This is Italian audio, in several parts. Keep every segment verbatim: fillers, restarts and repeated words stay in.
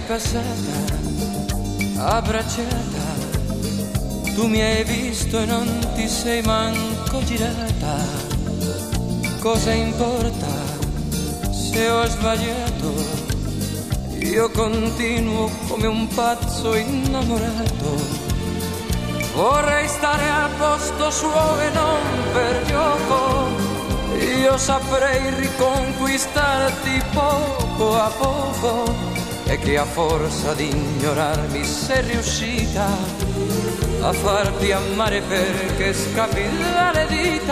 passata abbracciata, tu mi hai visto e non ti sei manco girata. Cosa importa se ho sbagliato? Io continuo come un pazzo innamorato. Vorrei stare a posto suo e non per gioco. Io saprei riconquistarti poco a poco. E che a forza di ignorarmi sei riuscita a farti amare perché scappi dalle dita.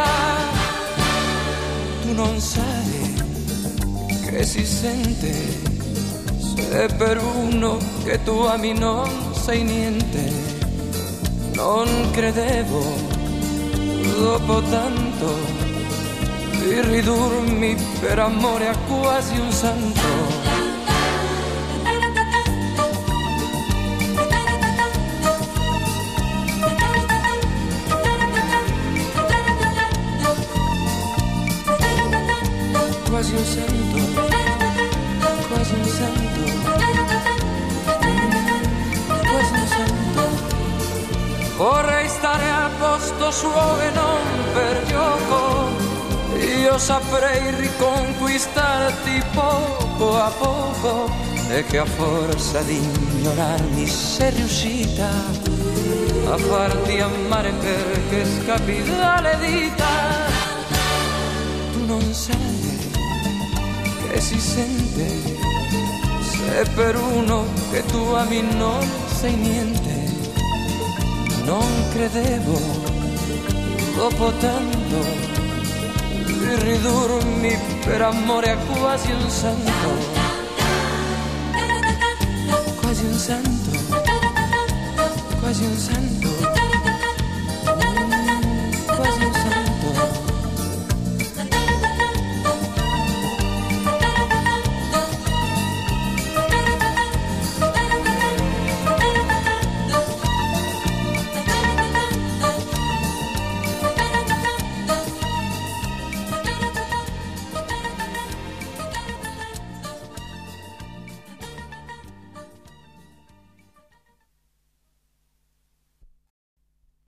Tu non sai che si sente se per uno che tu ami non sei niente. Non credevo dopo tanto di ridurmi per amore a quasi un santo. Quasi un santo, quasi un santo, quasi un santo. Vorrei stare a posto suo e non per gioco. Io saprei riconquistarti poco a poco. E che a forza di ignorarmi sei riuscita a farti amare perché scappi dalle dita. Tu non sai che si sente se per uno che tu ami non sei niente. Non credevo dopo tanto di ridurmi per amore a quasi un santo. Quasi un santo, quasi un santo.